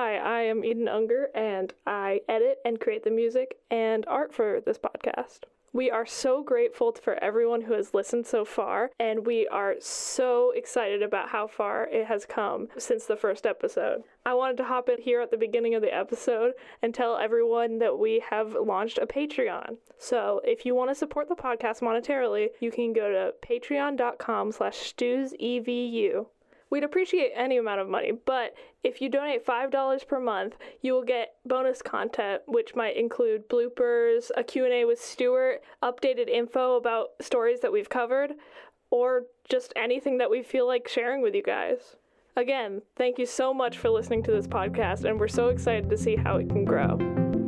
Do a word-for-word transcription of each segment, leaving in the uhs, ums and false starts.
Hi, I am Eden Unger, and I edit and create the music and art for this podcast. We are so grateful for everyone who has listened so far, and we are so excited about how far it has come since the first episode. I wanted to hop in here at the beginning of the episode and tell everyone that we have launched a Patreon. So if you want to support the podcast monetarily, you can go to patreon.com slash stewsevu. We'd appreciate any amount of money, but if you donate five dollars per month, you will get bonus content, which might include bloopers, a Q and A with Stuart, updated info about stories that we've covered, or just anything that we feel like sharing with you guys. Again, thank you so much for listening to this podcast, and we're so excited to see how it can grow.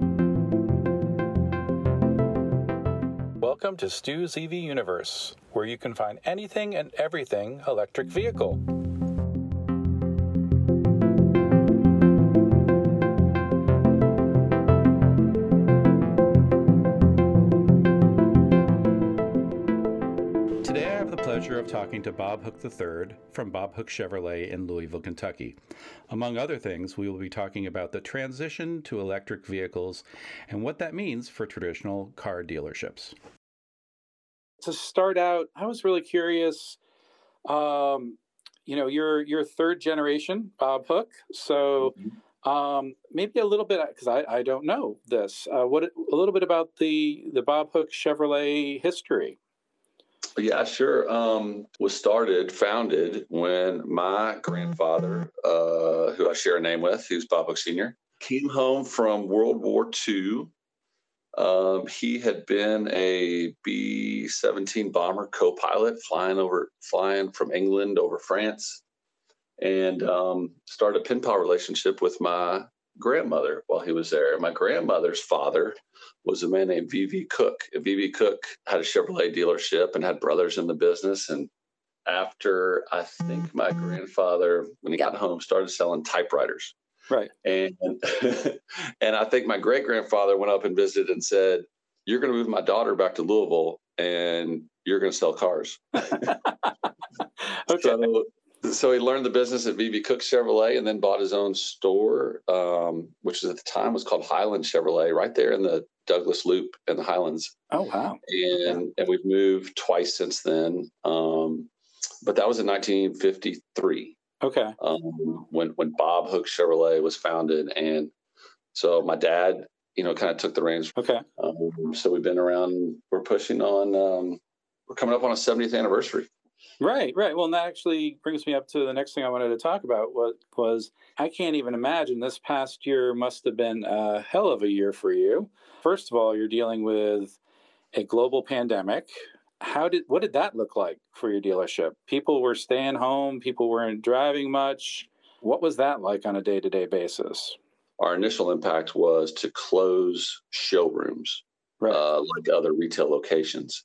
Welcome to Stu's E V Universe, where you can find anything and everything electric vehicle. Pleasure of talking to Bob Hook the third from Bob Hook Chevrolet in Louisville, Kentucky. Among other things, we will be talking about the transition to electric vehicles and what that means for traditional car dealerships. To start out, I was really curious. Um, you know, you're you're third generation Bob Hook, so um, maybe a little bit because I, I don't know this. Uh, what a little bit about the the Bob Hook Chevrolet history. Yeah, sure. Um, was started, founded when my grandfather, uh, who I share a name with, who's Bob Hook Senior, came home from World War Two. Um, he had been a B seventeen bomber co-pilot flying over, flying from England over France, and um, started a pen pal relationship with my grandmother while he was there. My grandmother's father was a man named V V Cook. V V Cook had a Chevrolet dealership and had brothers in the business. And after, I think my grandfather, when he got home, started selling typewriters. Right. And and I think my great-grandfather went up and visited and said, "You're going to move my daughter back to Louisville and you're going to sell cars." Okay. So, So he learned the business at V V Cook Chevrolet and then bought his own store, um, which at the time was called Highland Chevrolet, right there in the Douglas Loop in the Highlands. Oh, wow. And Okay. and we've moved twice since then. Um, but that was in nineteen fifty-three. Okay. Um, when, when Bob Hook Chevrolet was founded. And so my dad, you know, kind of took the reins. Okay. Um, so we've been around, we're pushing on, um, we're coming up on a seventieth anniversary. Right, right. Well, and that actually brings me up to the next thing I wanted to talk about. What was I can't even imagine this past year must have been a hell of a year for you. First of all, you're dealing with a global pandemic. How did what did that look like for your dealership? People were staying home. People weren't driving much. What was that like on a day-to-day basis? Our initial impact was to close showrooms, Right. uh, like other retail locations,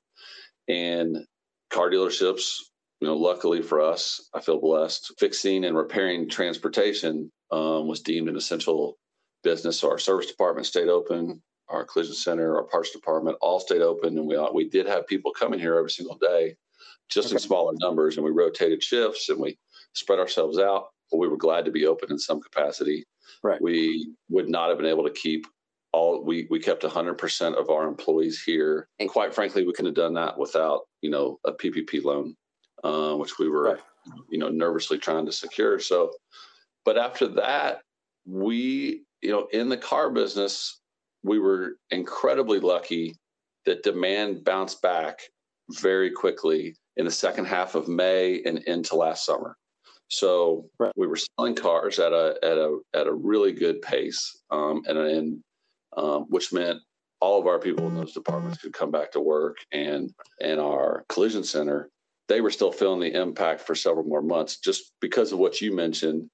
and car dealerships. You know, luckily for us, I feel blessed. Fixing and repairing transportation um, was deemed an essential business. So our service department stayed open, our collision center, our parts department all stayed open, and we we did have people coming here every single day, just Okay. in smaller numbers, and we rotated shifts and we spread ourselves out. But we were glad to be open in some capacity. Right. We would not have been able to keep all. We we kept one hundred percent of our employees here, and quite frankly, we couldn't have done that without you know a P P P loan. Uh, which we were, Right. you know, nervously trying to secure. So, but after that, we, you know, in the car business, we were incredibly lucky that demand bounced back very quickly in the second half of May and into last summer. So Right. we were selling cars at a at a at a really good pace, um, and and um, which meant all of our people in those departments could come back to work, and and our collision center, they were still feeling the impact for several more months just because of what you mentioned.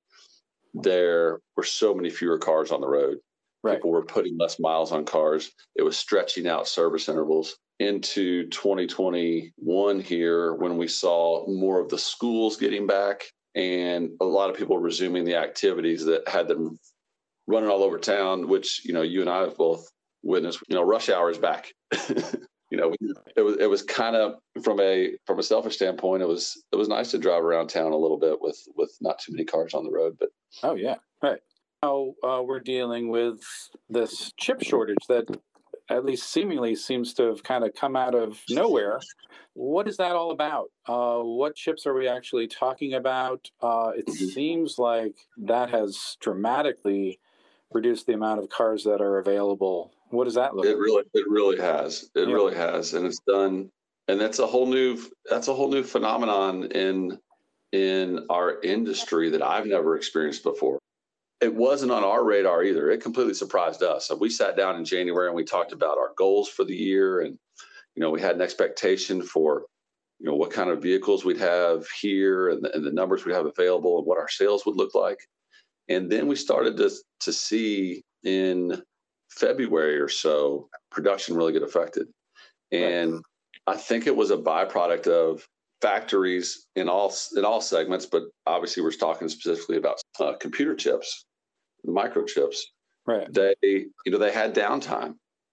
There were so many fewer cars on the road. Right. People were putting less miles on cars. It was stretching out service intervals into twenty twenty-one here when we saw more of the schools getting back and a lot of people resuming the activities that had them running all over town, which, you know, you and I have both witnessed. You know, rush hour is back. You know, it was it was kind of from a from a selfish standpoint, it was it was nice to drive around town a little bit with with not too many cars on the road. But Oh yeah, right. Now uh, we're dealing with this chip shortage that at least seemingly seems to have kind of come out of nowhere. What is that all about? Uh, what chips are we actually talking about? Uh, it Mhm. seems like that has dramatically reduced the amount of cars that are available. What does that look It like? really, it really has. It Yeah. really has, and it's done. And that's a whole new, that's a whole new phenomenon in in our industry that I've never experienced before. It wasn't on our radar either. It completely surprised us. So we sat down in January and we talked about our goals for the year, and you know, we had an expectation for you know what kind of vehicles we'd have here and the, and the numbers we'd have available and what our sales would look like. And then we started to to see in February or so production really get affected. Right. And I think it was a byproduct of factories in all in all segments, but obviously we're talking specifically about uh, computer chips, microchips. Right. They you know they had downtime,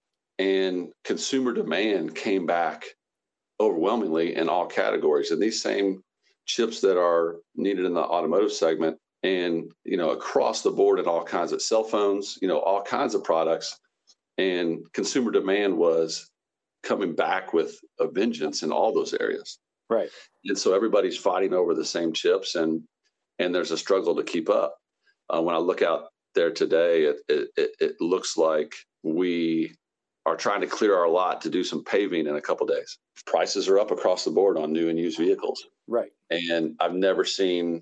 and consumer demand came back overwhelmingly in all categories. And these same chips that are needed in the automotive segment and you know across the board in all kinds of cell phones, you know all kinds of products, and consumer demand was coming back with a vengeance in all those areas. Right. And so everybody's fighting over the same chips, and and there's a struggle to keep up. Uh, when I look out there today, it, it it looks like we are trying to clear our lot to do some paving in a couple of days. Prices are up across the board on new and used vehicles, Right. and I've never seen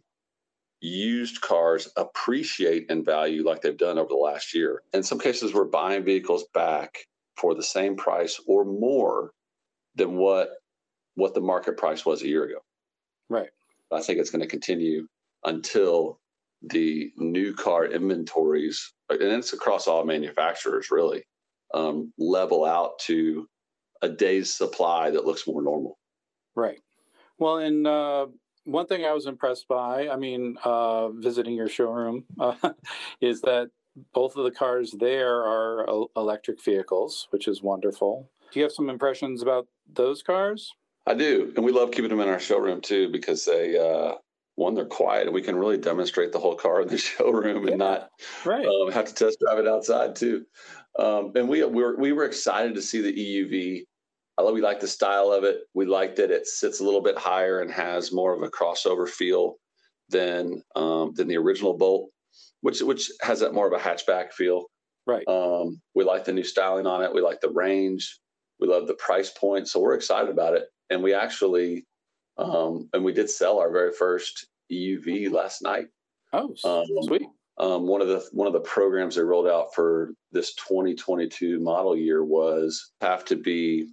used cars appreciate in value like they've done over the last year. In some cases, we're buying vehicles back for the same price or more than what what the market price was a year ago. Right. I think it's going to continue until the new car inventories, and it's across all manufacturers really, um, level out to a day's supply that looks more normal. Right. Well, and uh, one thing I was impressed by, I mean, uh, visiting your showroom, uh, is that both of the cars there are el- electric vehicles, which is wonderful. Do you have some impressions about those cars? I do, and we love keeping them in our showroom too because they, uh, one, they're quiet, and we can really demonstrate the whole car in the showroom Yeah. and not Right. um, have to test drive it outside too. Um, and we, we were we were excited to see the E U V. I love, we like the style of it. We like that it sits a little bit higher and has more of a crossover feel than um, than the original Bolt, which which has that more of a hatchback feel. Right. Um, we like the new styling on it. We like the range. We love the price point. So we're excited about it. And we actually, um, and we did sell our very first E U V last night. Oh, s- Um, sweet. Um, one of the one of the programs they rolled out for this twenty twenty-two model year was have to be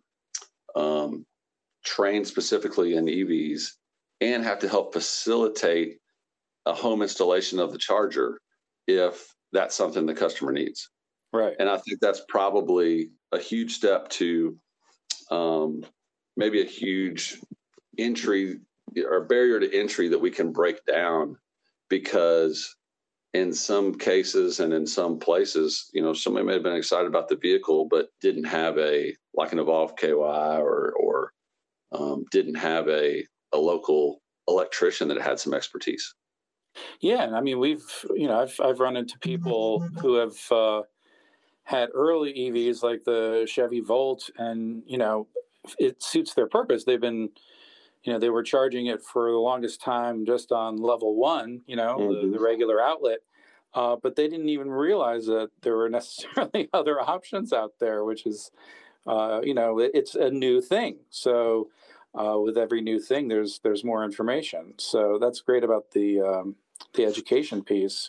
um, trained specifically in E Vs and have to help facilitate a home installation of the charger if that's something the customer needs. Right. And I think that's probably a huge step to um, maybe a huge entry or barrier to entry that we can break down, because in some cases and in some places, you know, somebody may have been excited about the vehicle, but didn't have a, like an Evolve K Y or, or um, didn't have a, a local electrician that had some expertise. Yeah, and I mean, we've you know, I've I've run into people who have uh, had early E Vs like the Chevy Volt, and you know, it suits their purpose. They've been, you know, they were charging it for the longest time just on level one, you know, Mm-hmm. the, the regular outlet, uh, but they didn't even realize that there were necessarily other options out there, which is, uh, you know, it, it's a new thing. So. Uh, with every new thing, there's there's more information. So that's great about the um, the education piece,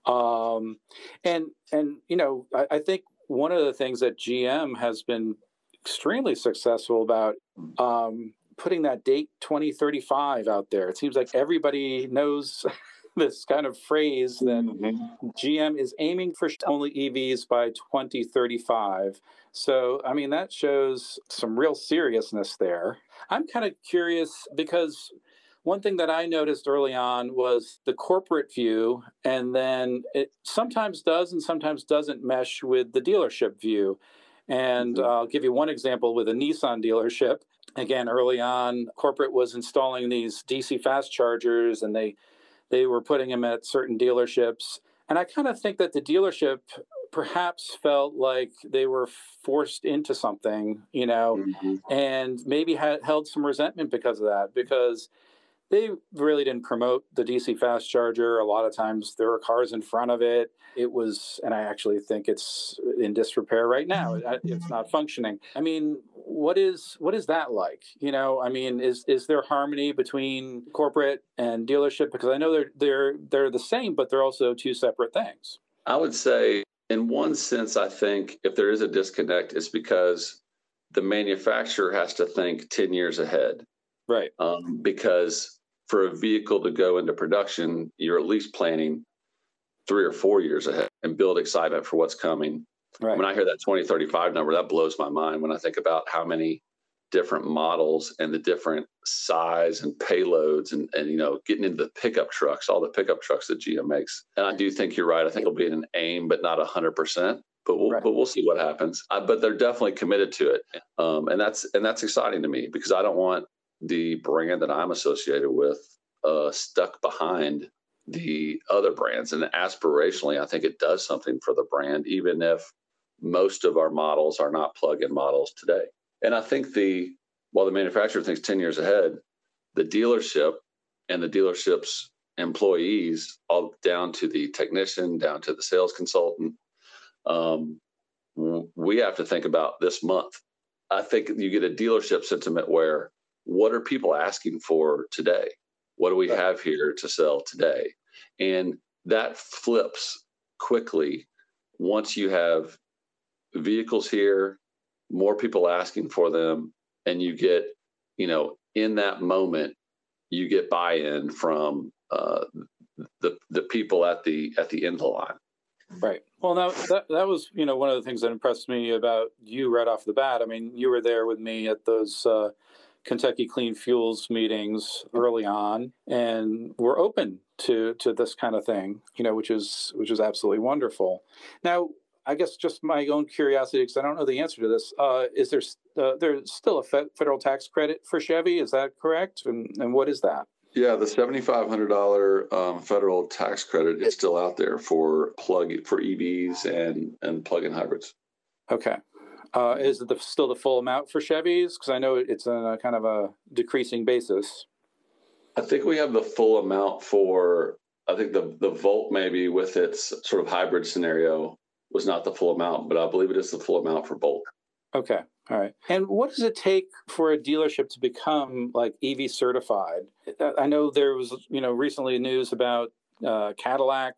um, and and you know I, I think one of the things that G M has been extremely successful about um, putting that date twenty thirty-five out there. It seems like everybody knows this kind of phrase that Mm-hmm. G M is aiming for only E Vs by twenty thirty-five. So, I mean, that shows some real seriousness there. I'm kind of curious because one thing that I noticed early on was the corporate view, and then it sometimes does and sometimes doesn't mesh with the dealership view. And Mhm. uh, I'll give you one example with a Nissan dealership. Again, early on, corporate was installing these D C fast chargers, and they they were putting them at certain dealerships. And I kind of think that the dealership perhaps felt like they were forced into something, you know, Mm-hmm. and maybe had held some resentment because of that, because they really didn't promote the D C fast charger. A lot of times there were cars in front of it. It was, and I actually think it's in disrepair right now. It, it's not functioning. I mean, what is what is that like? You know, I mean, is is there harmony between corporate and dealership? Because I know they're they're they're the same, but they're also two separate things. I would say, in one sense, I think if there is a disconnect, it's because the manufacturer has to think ten years ahead. Right. Um, because for a vehicle to go into production, you're at least planning three or four years ahead and build excitement for what's coming. Right. When I hear that twenty thirty-five number, that blows my mind when I think about how many different models and the different size and payloads and, and, you know, getting into the pickup trucks, all the pickup trucks that G M makes. And I do think you're right. I think it'll be an aim, but not one hundred percent. But we'll, Right. but we'll see what happens. I, but they're definitely committed to it. Um, and that's and that's exciting to me because I don't want the brand that I'm associated with uh, stuck behind the other brands. And aspirationally, I think it does something for the brand, even if most of our models are not plug-in models today. And I think the while the manufacturer thinks ten years ahead, the dealership and the dealership's employees, all down to the technician, down to the sales consultant, um, we have to think about this month. I think you get a dealership sentiment where, what are people asking for today? What do we Right. have here to sell today? And that flips quickly once you have vehicles here, more people asking for them, and you get, you know, in that moment, you get buy-in from uh, the the people at the at the end of the line. Right. Well, now that that was, you know, one of the things that impressed me about you right off the bat. I mean, you were there with me at those uh, Kentucky Clean Fuels meetings early on, and we're open to to this kind of thing, you know, which is which is absolutely wonderful. Now, I guess just my own curiosity, because I don't know the answer to this. Uh, is there uh, there's still a fe- federal tax credit for Chevy? Is that correct? And and what is that? Yeah, the seven thousand five hundred dollars um, federal tax credit is still out there for plug for E Vs and and plug-in hybrids. Okay. Uh, is it the, still the full amount for Chevys? Because I know it's on a kind of a decreasing basis. I think we have the full amount for, I think the, the Volt maybe with its sort of hybrid scenario was not the full amount, but I believe it is the full amount for Bolt. Okay. All right. And what does it take for a dealership to become like E V certified? I know there was, you know, recently news about uh, Cadillac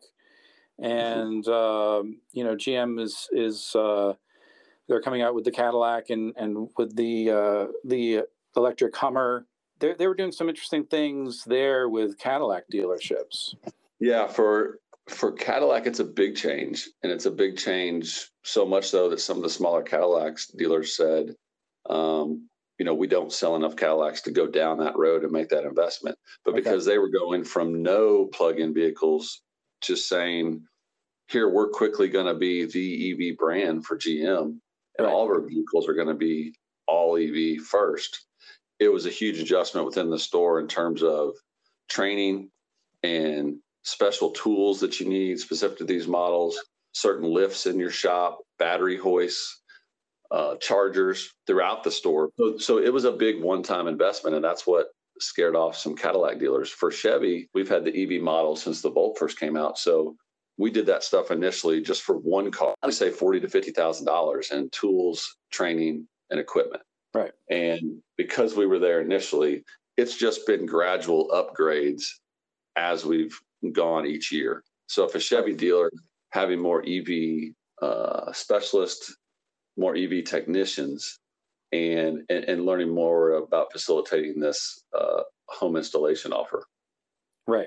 and, um, you know, G M is, is uh, they're coming out with the Cadillac and, and with the uh, the electric Hummer. They they were doing some interesting things there with Cadillac dealerships. Yeah, for for Cadillac, it's a big change, and it's a big change so much so that some of the smaller Cadillacs dealers said, um, you know, we don't sell enough Cadillacs to go down that road and make that investment. But Okay. because they were going from no plug-in vehicles to saying, here, we're quickly going to be the E V brand for G M, and Right. all of our vehicles are going to be all E V first. It was a huge adjustment within the store in terms of training and special tools that you need specific to these models, certain lifts in your shop, battery hoists, uh, chargers throughout the store. So, so it was a big one-time investment, and that's what scared off some Cadillac dealers. For Chevy, we've had the E V model since the Volt first came out. So we did that stuff initially just for one car. I'd say forty to fifty thousand dollars in tools, training, and equipment. Right. And because we were there initially, it's just been gradual upgrades as we've gone each year. So if a Chevy dealer having more E V uh, specialists, more E V technicians, and, and and learning more about facilitating this uh, home installation offer. Right.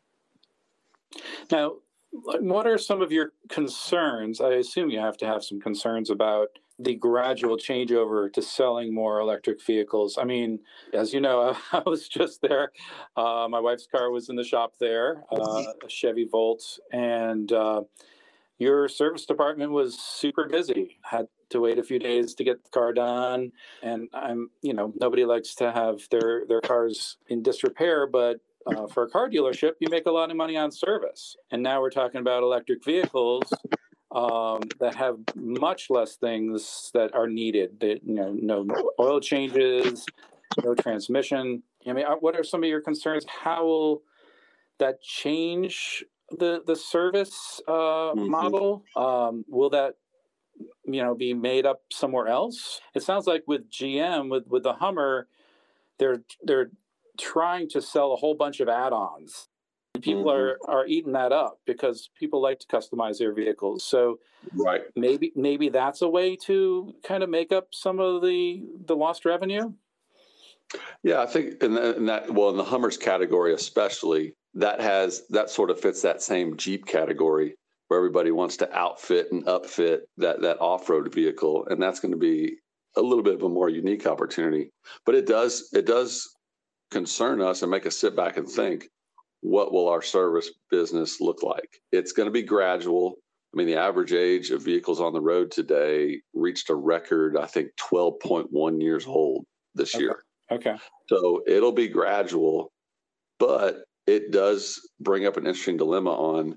Now, what are some of your concerns? I assume you have to have some concerns about the gradual changeover to selling more electric vehicles. I mean, as you know, I was just there. Uh, my wife's car was in the shop there, uh, a Chevy Volt, and uh, your service department was super busy. Had to wait a few days to get the car done, and I'm, you know, nobody likes to have their their cars in disrepair, but uh, for a car dealership, you make a lot of money on service. And now we're talking about electric vehicles um, that have much less things that are needed. That, you know, no oil changes, no transmission. I mean, what are some of your concerns? How will that change the the service uh, mm-hmm. model? Um, will that, you know, be made up somewhere else? It sounds like with G M, with with the Hummer, they're they're trying to sell a whole bunch of add-ons. People mm-hmm. are are eating that up because people like to customize their vehicles. So right, maybe maybe that's a way to kind of make up some of the the lost revenue. Yeah, I think in that, in that well, in the Hummer's category especially, that has that sort of fits that same Jeep category where everybody wants to outfit and upfit that that off-road vehicle, and that's going to be a little bit of a more unique opportunity. But it does it does concern us and make us sit back and think, what will our service business look like? It's going to be gradual. I mean, the average age of vehicles on the road today reached a record, I think, twelve point one years old this okay. year. Okay. So it'll be gradual, but it does bring up an interesting dilemma on,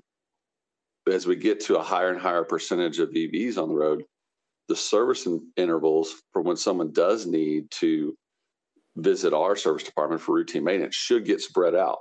as we get to a higher and higher percentage of E Vs on the road, the service intervals for when someone does need to visit our service department for routine maintenance should get spread out.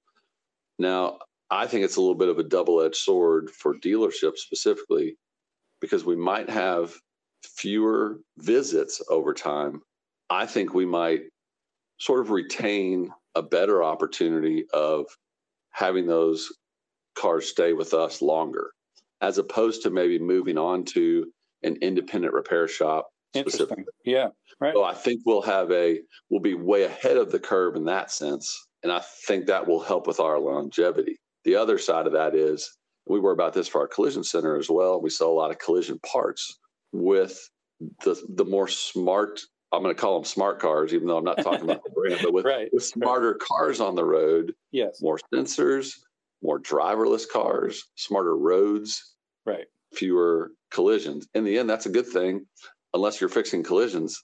Now, I think it's a little bit of a double-edged sword for dealerships specifically, because we might have fewer visits over time. I think we might sort of retain a better opportunity of having those cars stay with us longer, as opposed to maybe moving on to an independent repair shop. Interesting. Yeah. Right. So I think we'll have a, we'll be way ahead of the curve in that sense. And I think that will help with our longevity. The other side of that is, we worry about this for our collision center as well. We sell a lot of collision parts with the the more smart, I'm going to call them smart cars, even though I'm not talking about the brand, but with, right. with smarter right. cars on the road, yes, more sensors, more driverless cars, smarter roads, right, fewer collisions. In the end, that's a good thing, unless you're fixing collisions.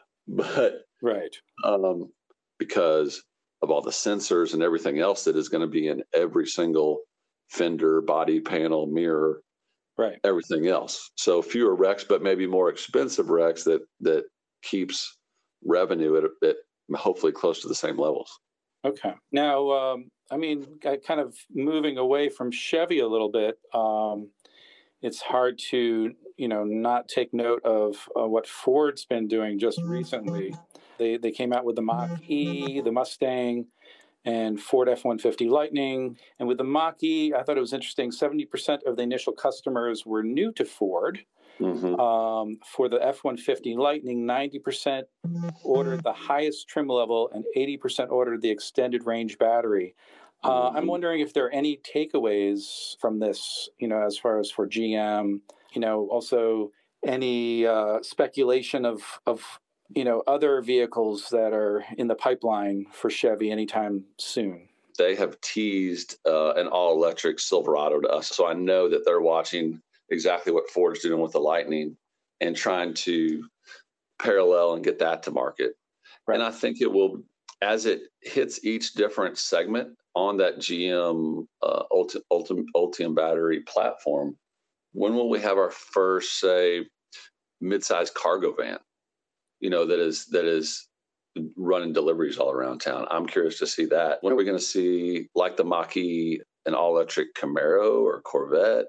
But right, um, because of all the sensors and everything else that is going to be in every single fender, body panel, mirror, right, everything else. So fewer wrecks, but maybe more expensive wrecks that that keeps revenue at, at hopefully close to the same levels. Okay. Now, um, I mean, kind of moving away from Chevy a little bit, um, it's hard to, you know, not take note of uh, what Ford's been doing just recently. They they came out with the Mach-E, the Mustang, and Ford F one fifty Lightning. And with the Mach-E, I thought it was interesting, seventy percent of the initial customers were new to Ford. Mm-hmm. Um, for the F one fifty Lightning, ninety percent ordered the highest trim level and eighty percent ordered the extended range battery. Uh, mm-hmm. I'm wondering if there are any takeaways from this, you know, as far as for G M, you know, also any uh, speculation of, of, you know, other vehicles that are in the pipeline for Chevy anytime soon. They have teased uh, an all-electric Silverado to us, so I know that they're watching exactly what Ford's doing with the Lightning and trying to parallel and get that to market. Right. And I think it will, as it hits each different segment on that G M uh, Ulti- Ulti- Ultium battery platform, when will we have our first, say, mid-sized cargo van, you know, that is that is running deliveries all around town? I'm curious to see that. When are we going to see, like the Mach-E, an all-electric Camaro or Corvette?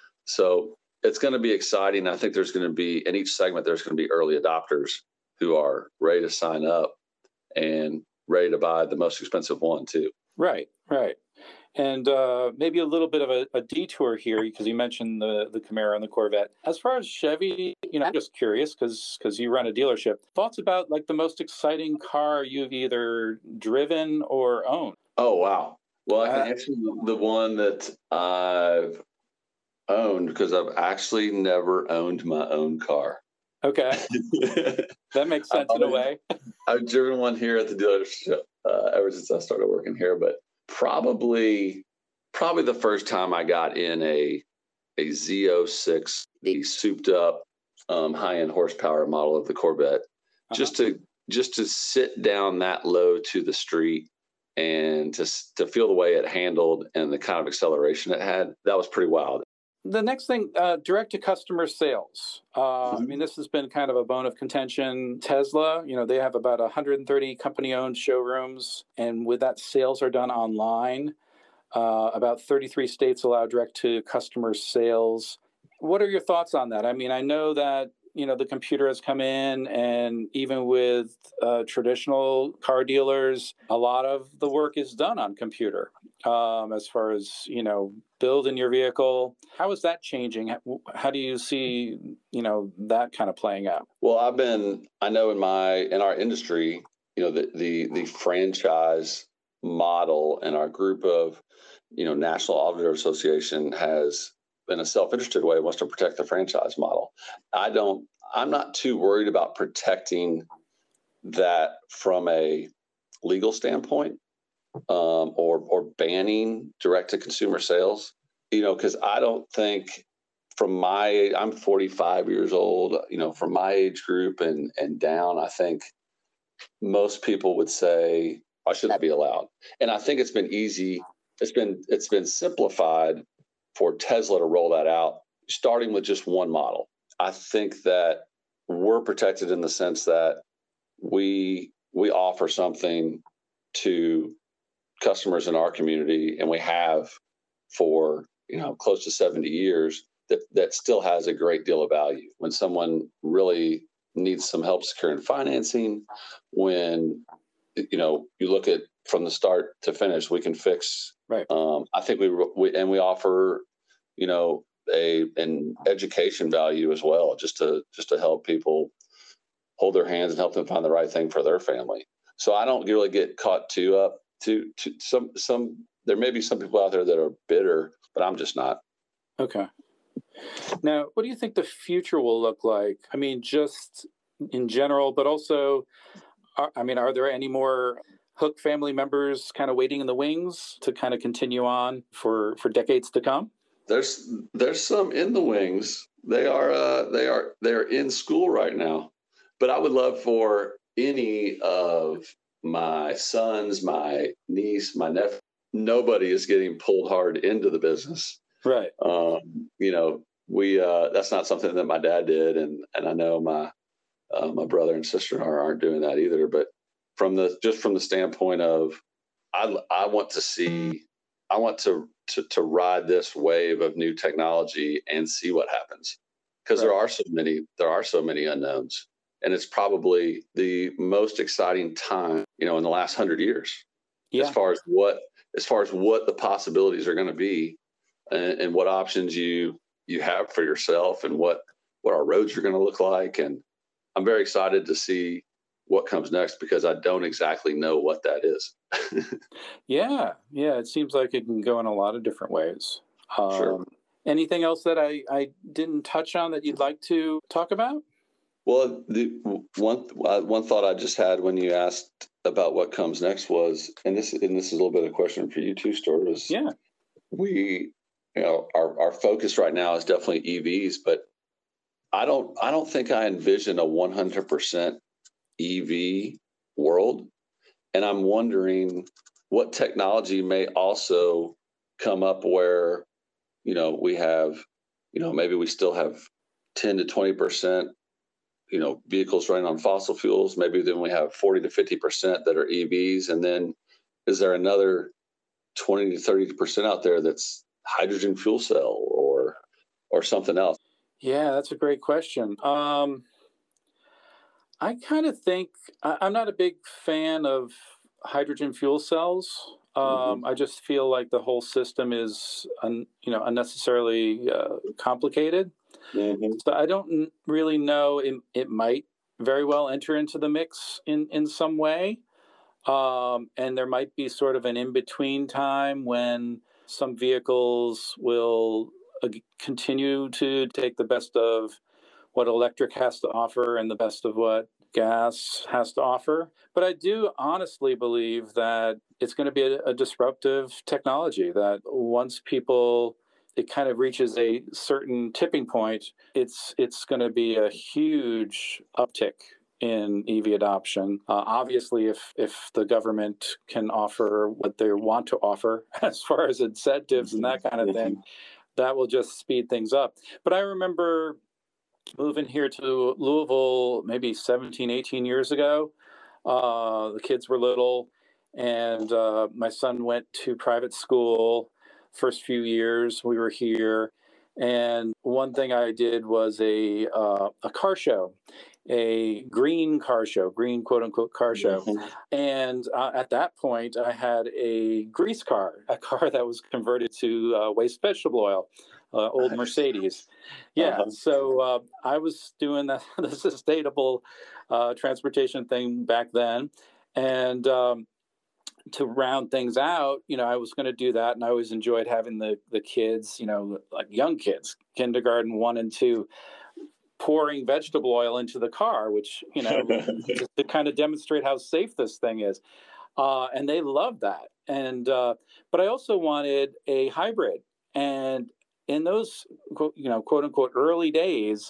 So it's going to be exciting. I think there's going to be, in each segment, there's going to be early adopters who are ready to sign up and ready to buy the most expensive one too. Right, right. And uh, maybe a little bit of a, a detour here, because you mentioned the, the Camaro and the Corvette. As far as Chevy, you know, I'm just curious because because you run a dealership. Thoughts about like the most exciting car you've either driven or owned? Oh, wow. Well, I can uh, answer the one that I've owned, because I've actually never owned my own car. Okay. That makes sense in a way. I've driven one here at the dealership uh, ever since I started working here, but probably probably the first time I got in a a Z oh six, a souped up um, high-end horsepower model of the Corvette, uh-huh. just to just to sit down that low to the street and to to feel the way it handled and the kind of acceleration it had, that was pretty wild. The next thing, uh, direct to customer sales. Uh, mm-hmm. I mean, this has been kind of a bone of contention. Tesla, you know, they have about one hundred thirty company-owned showrooms, and with that, sales are done online. Uh, about thirty-three states allow direct to customer sales. What are your thoughts on that? I mean, I know that, you know, the computer has come in, and even with uh, traditional car dealers, a lot of the work is done on computer um, as far as, you know, building your vehicle. How is that changing? How do you see, you know, that kind of playing out? Well, I've been, I know in my, in our industry, you know, the, the, the franchise model in our group of, you know, National Auditor Association has, in a self-interested way, wants to protect the franchise model. I don't, I'm not too worried about protecting that from a legal standpoint, um, or, or banning direct to consumer sales, you know, because I don't think from my, I'm forty-five years old, you know, from my age group and, and down, I think most people would say, I should not be allowed. And I think it's been easy. It's been, it's been simplified for Tesla to roll that out, starting with just one model. I think that we're protected in the sense that we we offer something to customers in our community, and we have for, you know, close to seventy years, that, that still has a great deal of value. When someone really needs some help securing financing, when, you know, you look at from the start to finish, we can fix. Right. Um, I think we, we and we offer, you know, a an education value as well, just to just to help people hold their hands and help them find the right thing for their family. So I don't really get caught too up to to some some. There may be some people out there that are bitter, but I'm just not. Okay. Now, what do you think the future will look like? I mean, just in general, but also, are, I mean, are there any more Hook family members kind of waiting in the wings to kind of continue on for, for decades to come? There's there's some in the wings. They are uh, they are they're in school right now. But I would love for any of my sons, my niece, my nephew. Nobody is getting pulled hard into the business. Right. Um, you know, we uh, that's not something that my dad did, and and I know my uh, my brother and sister are, aren't doing that either. But from the just from the standpoint of, I I want to see, I want to to to ride this wave of new technology and see what happens, because right. there are so many there are so many unknowns, and it's probably the most exciting time, you know, in the last hundred years, yeah. as far as what as far as what the possibilities are going to be, and, and what options you you have for yourself, and what what our roads are going to look like. And I'm very excited to see what comes next, because I don't exactly know what that is. yeah. Yeah. It seems like it can go in a lot of different ways. Um, sure. Anything else that I, I didn't touch on that you'd like to talk about? Well, the one, uh, one thought I just had when you asked about what comes next was, and this, and this is a little bit of a question for you too, Stuart, is yeah. we, you know, our, our focus right now is definitely E Vs, but I don't, I don't think I envision a one hundred percent E V world. And I'm wondering what technology may also come up where, you know, we have, you know, maybe we still have ten to twenty percent, you know, vehicles running on fossil fuels. Maybe then we have forty to fifty percent that are E Vs. And then is there another twenty to thirty percent out there that's hydrogen fuel cell or, or something else? Yeah, that's a great question. Um, I kind of think I, I'm not a big fan of hydrogen fuel cells. Um, mm-hmm. I just feel like the whole system is, un, you know, unnecessarily uh, complicated. Mm-hmm. So I don't really know. It, it might very well enter into the mix in, in some way. Um, and there might be sort of an in-between time when some vehicles will uh, continue to take the best of what electric has to offer and the best of what gas has to offer. But I do honestly believe that it's going to be a, a disruptive technology, that once people, it kind of reaches a certain tipping point, it's it's going to be a huge uptick in E V adoption. Uh, obviously, if if the government can offer what they want to offer as far as incentives and that kind of thing, that will just speed things up. But I remember moving here to Louisville maybe seventeen, eighteen years ago. Uh, the kids were little, and uh, my son went to private school. First few years we were here, and one thing I did was a uh, a car show, a green car show, green quote unquote car show. Mm-hmm. And uh, at that point, I had a grease car, a car that was converted to uh, waste vegetable oil, uh, old nice. Mercedes. Yeah, uh-huh. so uh, I was doing the, the sustainable uh, transportation thing back then, and um, to round things out, you know, I was going to do that, and I always enjoyed having the the kids, you know, like young kids, kindergarten one and two, pouring vegetable oil into the car, which, you know, to, to kind of demonstrate how safe this thing is, uh, and they loved that. And uh, but I also wanted a hybrid, and in those, you know, quote unquote early days,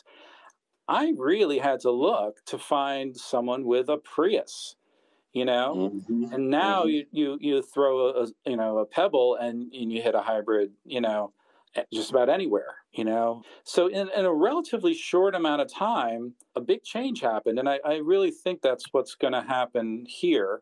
I really had to look to find someone with a Prius. You know, mm-hmm. and now mm-hmm. you, you you throw a, a you know a pebble and, and you hit a hybrid, you know, just about anywhere, you know. So in, in a relatively short amount of time, a big change happened, and I, I really think that's what's going to happen here,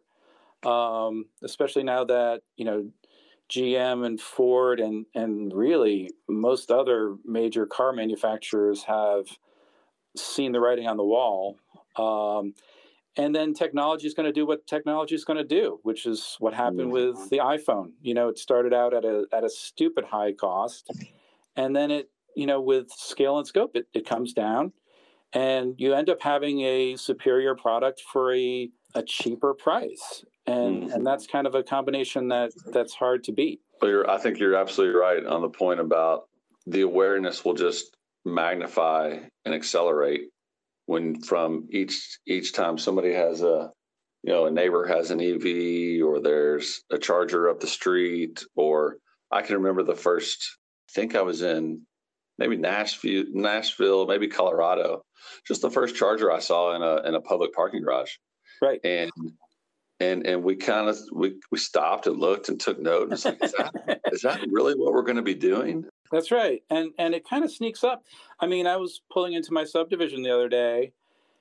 um, especially now that, you know, G M and Ford and and really most other major car manufacturers have seen the writing on the wall. Um, And then technology is going to do what technology is going to do, which is what happened with the iPhone. You know, it started out at a at a stupid high cost, and then it, you know, with scale and scope, it, it comes down, and you end up having a superior product for a, a cheaper price, and mm. and that's kind of a combination that that's hard to beat. Well, you're, I think you're absolutely right on the point about the awareness will just magnify and accelerate. When from each each time somebody has a, you know, a neighbor has an E V, or there's a charger up the street, or I can remember the first, I think I was in maybe Nashville, Nashville, maybe Colorado, just the first charger I saw in a in a public parking garage. Right. And and and we kind of we we stopped and looked and took note. And it's like, is that is that really what we're going to be doing? That's right. And and it kind of sneaks up. I mean, I was pulling into my subdivision the other day,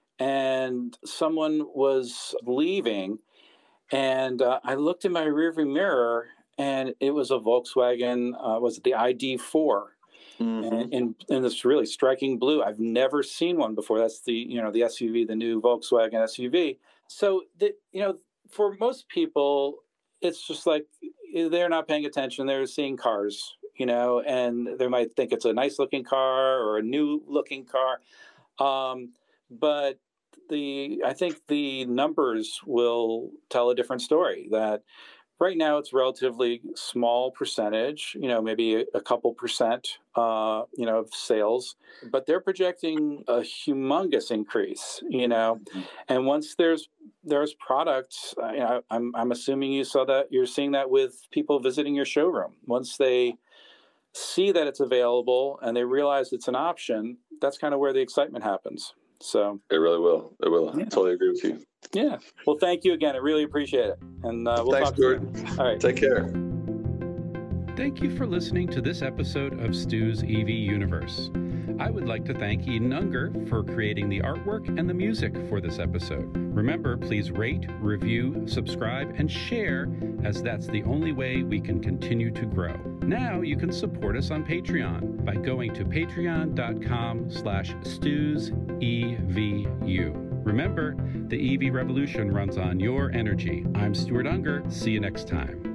and someone was leaving, and uh, I looked in my rearview mirror, and it was a Volkswagen, uh, was it the I D four, mm-hmm. and, in, in this really striking blue. I've never seen one before. That's the, you know, the S U V, the new Volkswagen S U V. So, the, you know, for most people, it's just like they're not paying attention. They're seeing cars, you know, and they might think it's a nice looking car or a new looking car. Um, but the, I think the numbers will tell a different story, that right now it's relatively small percentage, you know, maybe a, a couple percent, uh, you know, of sales, but they're projecting a humongous increase, you know, mm-hmm. and once there's, there's products, uh, you know, I'm, I'm assuming you saw that, you're seeing that with people visiting your showroom. Once they see that it's available and they realize it's an option, that's kind of where the excitement happens. So it really will. It will. Yeah. I totally agree with you. Yeah. Well, thank you again. I really appreciate it. And uh, we'll Thanks, talk Stuart. soon. All right. Take care. Thank you for listening to this episode of Stu's E V Universe. I would like to thank Eden Unger for creating the artwork and the music for this episode. Remember, please rate, review, subscribe, and share, as that's the only way we can continue to grow. Now you can support us on Patreon by going to patreon.com slash StusEVU. Remember, the E V revolution runs on your energy. I'm Stuart Unger. See you next time.